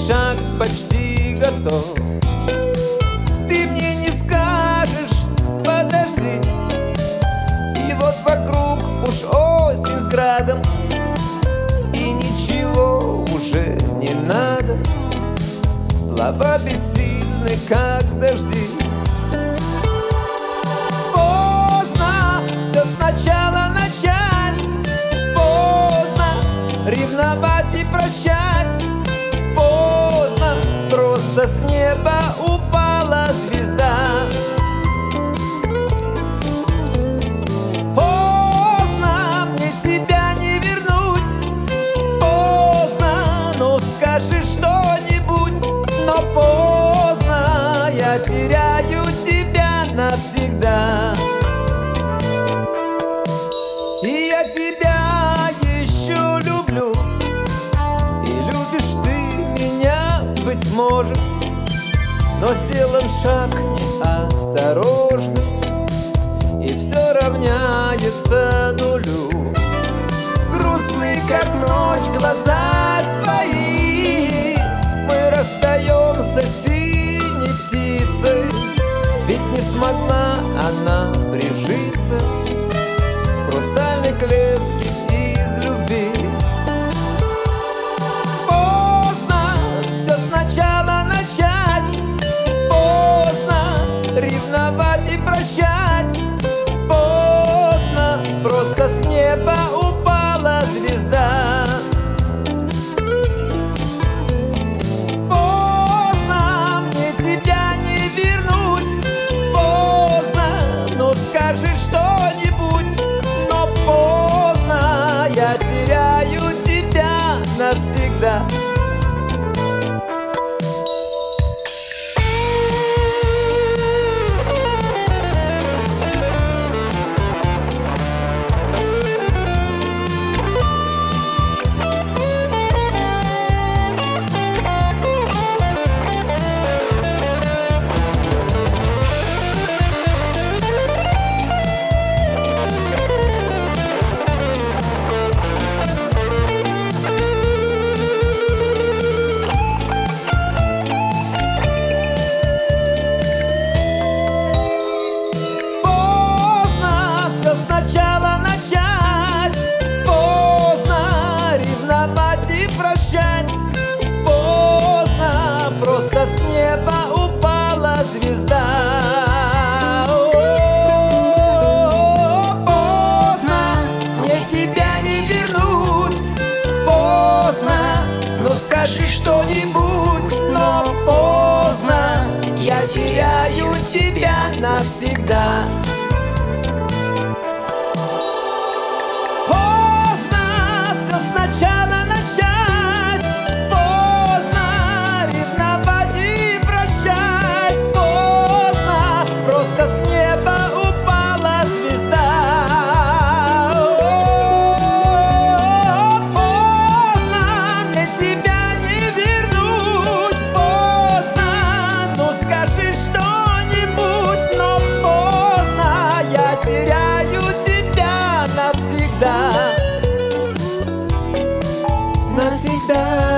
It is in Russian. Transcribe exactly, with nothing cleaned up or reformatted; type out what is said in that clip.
шаг почти готов. Ты мне не скажешь: подожди. И вот вокруг уж осень с градом, и ничего уже не надо. Слова бессильны, как дожди. Поздно все сначала начать, поздно ревновать и прощать, поздно просто с неба упала звезда. Поздно мне тебя не вернуть, поздно, ну скажи что-нибудь. Но поздно, я теряю тебя навсегда. И я тебя еще люблю, и любишь ты меня, быть может. Но сделан шаг неосторожный, и все равняется нулю. Грустный, как ночь, глаза твои, мы расстаемся синей птицей. Ведь не смогла она прижиться в хрустальной клетке из любви. Поздно все сначала начать, поздно ревновать и прощать, поздно просто с неба упала звезда. Поздно мне тебя не вернуть, поздно, ну скажи что-нибудь. Но поздно, я теряю тебя навсегда. Сначала начать, поздно ревновать и прощать, поздно просто с неба упала звезда. О-о-о-о, поздно мне тебя не вернуть, поздно, ну скажи что-нибудь. Но поздно, я теряю тебя навсегда. Сначала начать, поздно ревновать и прощать, поздно просто с неба упала звезда. О-о-о-о, поздно мне тебя не вернуть, поздно, ну скажи что-нибудь. Но поздно, я теряю тебя навсегда. Навсегда.